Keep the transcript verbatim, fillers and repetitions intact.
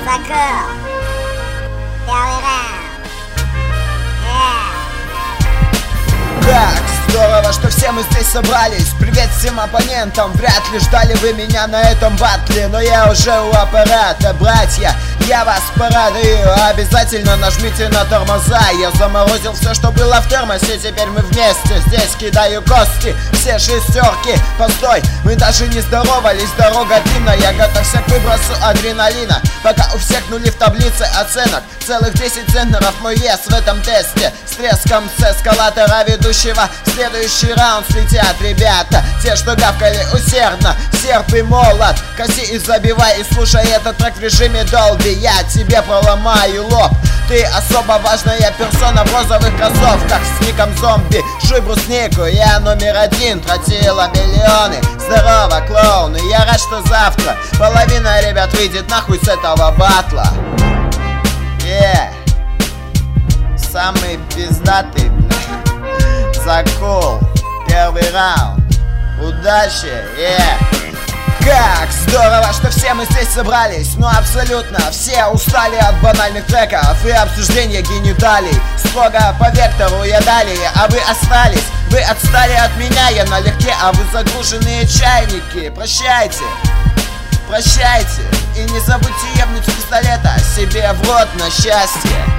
Закол. Первый раунд. Yeah. Как здорово, что все мы здесь собрались. Привет всем оппонентам. Вряд ли ждали вы меня на этом батле, но я уже у аппарата, братья. Я вас порадую, обязательно нажмите на тормоза. Я заморозил все, что было в термосе. Теперь мы вместе, здесь кидаю кости. Все шестерки, постой, мы даже не здоровались. Дорога длинная, я готовься к выбросу адреналина. Пока у всех нули в таблице оценок. Целых десять центнеров мой вес в этом тесте. С треском с эскалатора ведущего в следующий раунд слетят ребята. Те, что гавкали усердно, серп и молот. Коси и забивай, и слушай этот трек в режиме Dolby. Я тебе проломаю лоб. Ты особо важная персона в розовых кроссовках с ником зомби. Жуй бруснику, я номер один. Тратила миллионы. Здорово, клоуны, я рад, что завтра половина ребят выйдет нахуй с этого батла. Yeah. Самый пиздатый, блин. Закол. Первый раунд. Удачи, yeah. Как здорово, что все мы здесь собрались. Ну абсолютно все устали от банальных треков и обсуждения гениталий. Строго по вектору я далее, а вы остались. Вы отстали от меня, я налегке, а вы загруженные чайники. Прощайте, прощайте. И не забудьте ебнуть с пистолета себе в рот на счастье.